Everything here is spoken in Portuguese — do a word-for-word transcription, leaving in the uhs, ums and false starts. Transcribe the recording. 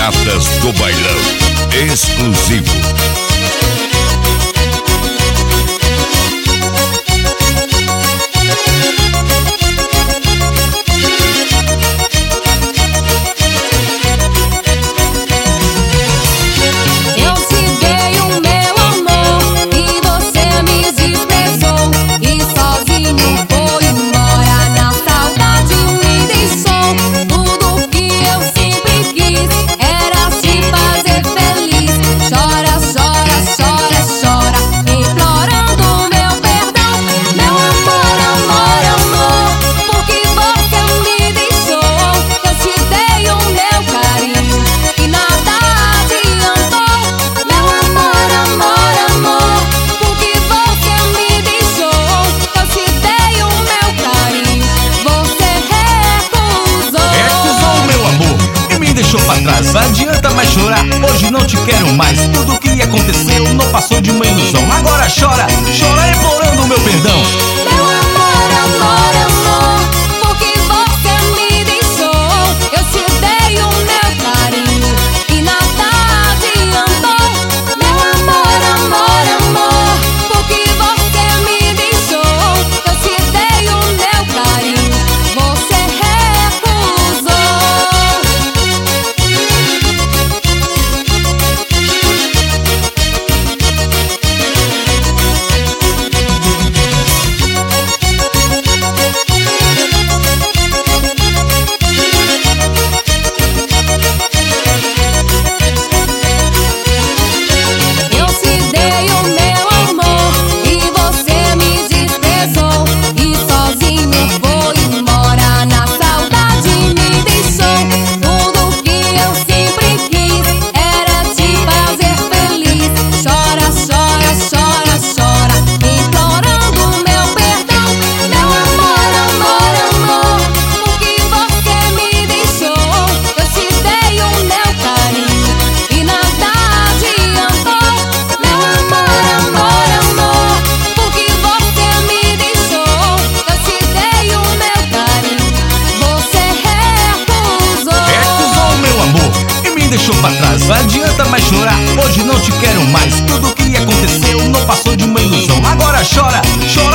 Piratas do Bailão. Exclusivo. Não adianta mais chorar, hoje não te quero mais. Tudo que aconteceu não passou de uma ilusão. Agora chora, chora implorando o meu perdão. Meu amor, amor, amor, porque você me deixou. Eu te dei o meu carinho e nada adiantou. Meu amor, amor, amor, porque você me deixou. Eu te dei o meu carinho, você recusou. Deixou pra trás, não adianta mais chorar, hoje não te quero mais. Tudo que aconteceu não passou de uma ilusão. Agora chora, chora